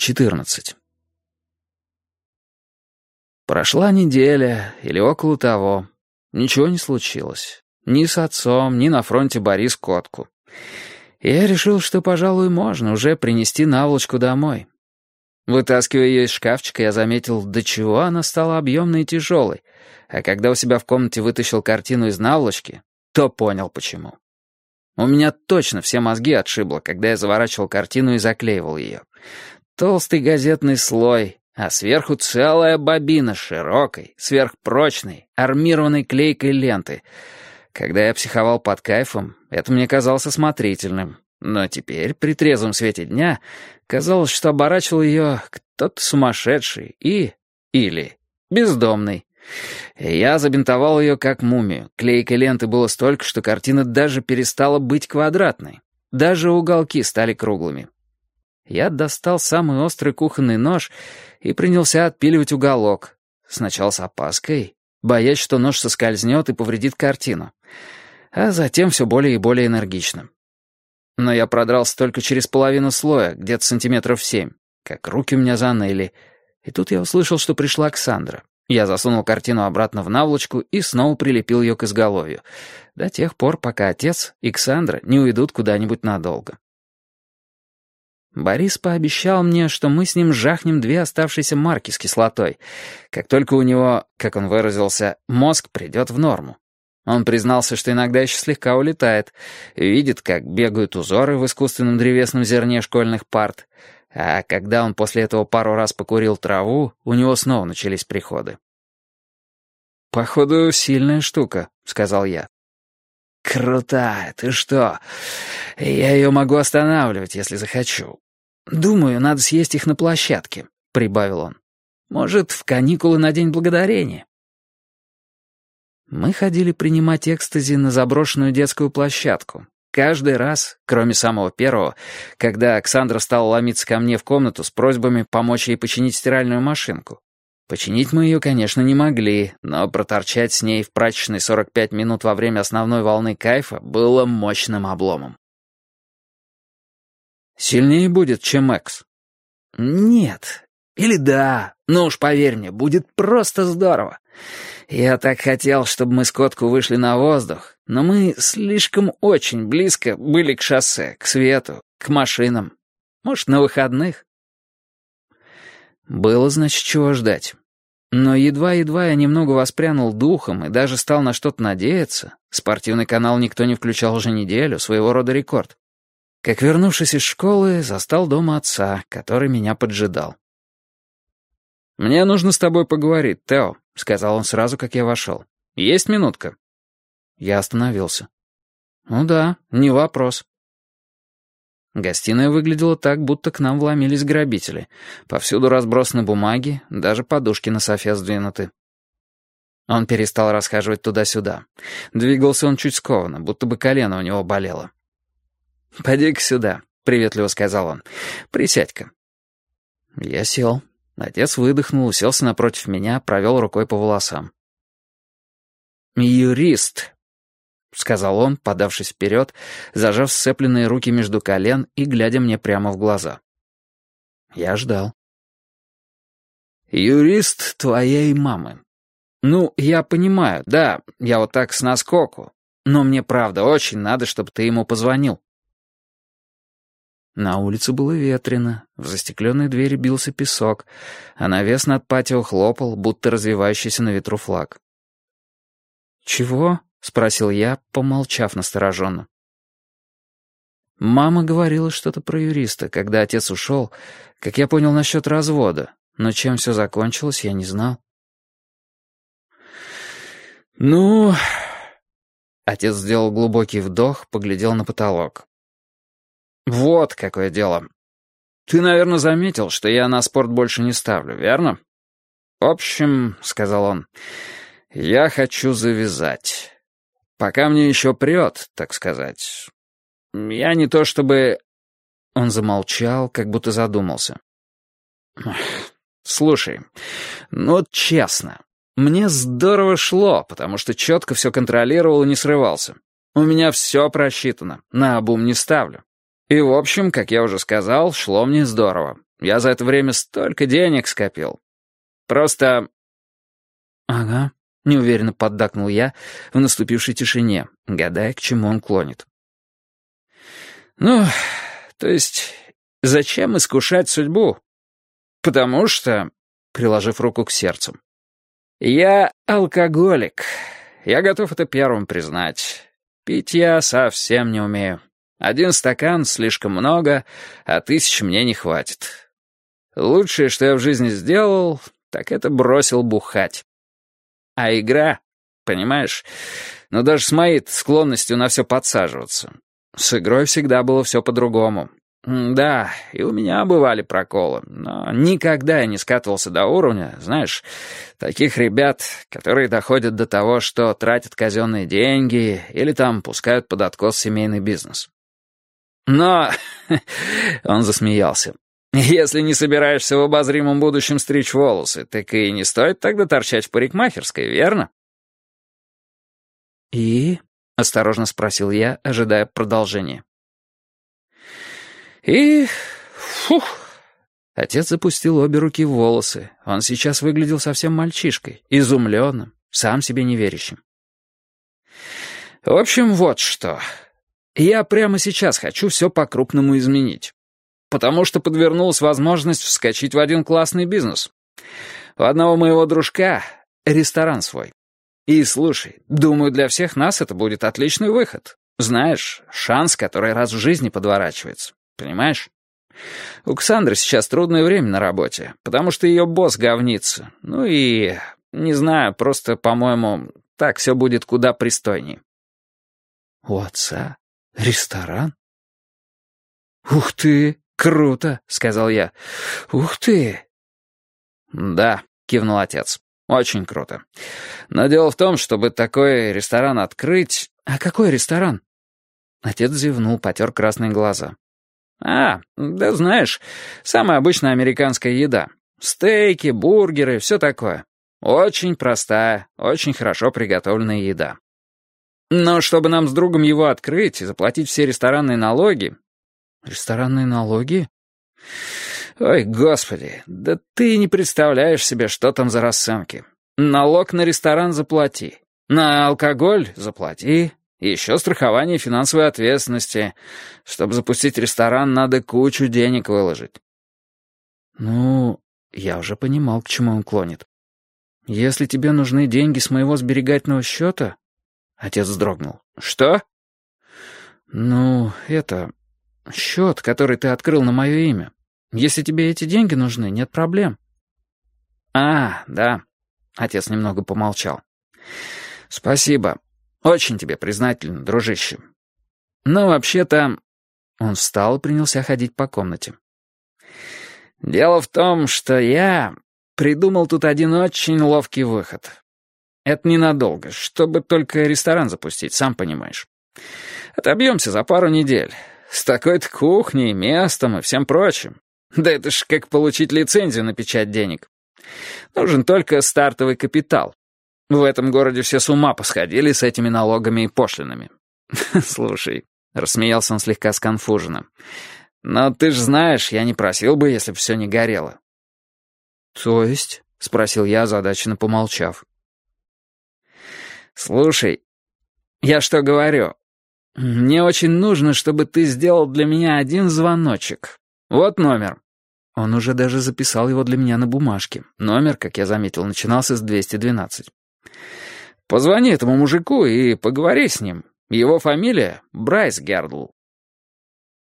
14. Прошла неделя или около того. Ничего не случилось. Ни с отцом, ни на фронте Борис Котку. И я решил, что, пожалуй, можно уже принести наволочку домой. Вытаскивая ее из шкафчика, я заметил, до чего она стала объемной и тяжелой. А когда у себя в комнате вытащил картину из наволочки, то понял, почему. У меня точно все мозги отшибло, когда я заворачивал картину и заклеивал ее. Толстый газетный слой, а сверху целая бобина широкой, сверхпрочной, армированной клейкой ленты. Когда я психовал под кайфом, это мне казалось осмотрительным. Но теперь, при трезвом свете дня, казалось, что оборачивал ее кто-то сумасшедший или бездомный. Я забинтовал ее как мумию. Клейкой ленты было столько, что картина даже перестала быть квадратной. Даже уголки стали круглыми. Я достал самый острый кухонный нож и принялся отпиливать уголок. Сначала с опаской, боясь, что нож соскользнет и повредит картину. А затем все более и более энергично. Но я продрался только через половину слоя, где-то сантиметров 7, как руки у меня заныли. И тут я услышал, что пришла Оксандра. Я засунул картину обратно в наволочку и снова прилепил ее к изголовью. До тех пор, пока отец и Оксандра не уйдут куда-нибудь надолго. Борис пообещал мне, что мы с ним жахнем 2 оставшиеся марки с кислотой, как только у него, как он выразился, мозг придет в норму. Он признался, что иногда еще слегка улетает, видит, как бегают узоры в искусственном древесном зерне школьных парт, а когда он после этого пару раз покурил траву, у него снова начались приходы. «Походу, сильная штука», — сказал я. «Крутая, ты что? Я ее могу останавливать, если захочу. Думаю, надо съесть их на площадке», — прибавил он. «Может, в каникулы на День Благодарения». Мы ходили принимать экстази на заброшенную детскую площадку. Каждый раз, кроме самого первого, когда Оксандра стала ломиться ко мне в комнату с просьбами помочь ей починить стиральную машинку. Починить мы ее, конечно, не могли, но проторчать с ней в прачечной 45 минут во время основной волны кайфа было мощным обломом. «Сильнее будет, чем Экс?» «Нет. Или да. Но уж поверь мне, будет просто здорово. Я так хотел, чтобы мы с Котку вышли на воздух, но мы слишком очень близко были к шоссе, к свету, к машинам. Может, на выходных?» Было, значит, чего ждать. Но едва-едва я немного воспрянул духом и даже стал на что-то надеяться. Спортивный канал никто не включал уже неделю, своего рода рекорд. Как, вернувшись из школы, застал дома отца, который меня поджидал. «Мне нужно с тобой поговорить, Тео», — сказал он сразу, как я вошел. «Есть минутка?» Я остановился. «Ну да, не вопрос». Гостиная выглядела так, будто к нам вломились грабители. Повсюду разбросаны бумаги, даже подушки на софе сдвинуты. Он перестал расхаживать туда-сюда. Двигался он чуть скованно, будто бы колено у него болело. «Поди-ка сюда», — приветливо сказал он. «Присядь-ка». Я сел. Отец выдохнул, уселся напротив меня, провел рукой по волосам. «Юрист», — сказал он, подавшись вперед, зажав сцепленные руки между колен и глядя мне прямо в глаза. Я ждал. «Юрист твоей мамы. Ну, я понимаю, да, я вот так с наскоку, но мне правда очень надо, чтобы ты ему позвонил». На улице было ветрено, в застекленной двери бился песок, а навес над патио хлопал, будто развивающийся на ветру флаг. «Чего?» — спросил я, помолчав настороженно. Мама говорила что-то про юриста, когда отец ушел, как я понял, насчет развода, но чем все закончилось, я не знал. «Ну...» Отец сделал глубокий вдох, поглядел на потолок. «Вот какое дело. Ты, наверное, заметил, что я на спорт больше не ставлю, верно? В общем, — сказал он, — я хочу завязать. Пока мне еще прет, так сказать. Я не то чтобы...» Он замолчал, как будто задумался. «Слушай, ну вот честно, мне здорово шло, потому что четко все контролировал и не срывался. У меня все просчитано, наобум не ставлю. И, в общем, как я уже сказал, шло мне здорово. Я за это время столько денег скопил. Просто...» «Ага», — неуверенно поддакнул я в наступившей тишине, гадая, к чему он клонит. «Ну, то есть, зачем искушать судьбу? Потому что...» — приложив руку к сердцу. «Я алкоголик. Я готов это первым признать. Пить я совсем не умею. 1 стакан слишком много, а 1000 мне не хватит. Лучшее, что я в жизни сделал, так это бросил бухать. А игра, понимаешь, ну даже с моей склонностью на все подсаживаться. С игрой всегда было все по-другому. Да, и у меня бывали проколы, но никогда я не скатывался до уровня, знаешь, таких ребят, которые доходят до того, что тратят казенные деньги или там пускают под откос семейный бизнес. Но...» — он засмеялся. «Если не собираешься в обозримом будущем стричь волосы, так и не стоит тогда торчать в парикмахерской, верно?» «И?» — осторожно спросил я, ожидая продолжения. «И... фух...» Отец запустил обе руки в волосы. Он сейчас выглядел совсем мальчишкой, изумленным, сам себе не верящим. «В общем, вот что. Я прямо сейчас хочу все по-крупному изменить. Потому что подвернулась возможность вскочить в один классный бизнес. У одного моего дружка ресторан свой. И, слушай, думаю, для всех нас это будет отличный выход. Знаешь, шанс, который раз в жизни подворачивается. Понимаешь? У Ксандры сейчас трудное время на работе, потому что ее босс говнится. Ну и, не знаю, просто, по-моему, так все будет куда пристойней». «У отца ресторан? Ух ты, круто», — сказал я. «Ух ты». «Да», — кивнул отец, — «очень круто. Но дело в том, чтобы такой ресторан открыть...» «А какой ресторан?» Отец зевнул, потер красные глаза. «Да знаешь, самая обычная американская еда. Стейки, бургеры, все такое. Очень простая, очень хорошо приготовленная еда. Но чтобы нам с другом его открыть и заплатить все ресторанные налоги...» «Ресторанные налоги?» «Ой, господи, да ты не представляешь себе, что там за расценки. Налог на ресторан заплати, на алкоголь заплати, еще страхование финансовой ответственности. Чтобы запустить ресторан, надо кучу денег выложить». «Ну, я уже понимал, к чему он клонит. Если тебе нужны деньги с моего сберегательного счета...» Отец вздрогнул. «Что?» «Ну, это... счет, который ты открыл на мое имя. Если тебе эти деньги нужны, нет проблем». «А, да». Отец немного помолчал. «Спасибо. Очень тебе признателен, дружище. Но вообще-то...» Он встал и принялся ходить по комнате. «Дело в том, что я придумал тут один очень ловкий выход. Это ненадолго, чтобы только ресторан запустить, сам понимаешь. Отобьемся за пару недель. С такой-то кухней, местом и всем прочим. Да это ж как получить лицензию на печать денег. Нужен только стартовый капитал. В этом городе все с ума посходили с этими налогами и пошлинами». «Слушай», — рассмеялся он слегка сконфуженно, «но ты ж знаешь, я не просил бы, если бы все не горело». «То есть?» — спросил я, озадаченно помолчав. «Слушай, я что говорю? Мне очень нужно, чтобы ты сделал для меня один звоночек. Вот номер». Он уже даже записал его для меня на бумажке. Номер, как я заметил, начинался с 212. «Позвони этому мужику и поговори с ним. Его фамилия Брайс Гердл.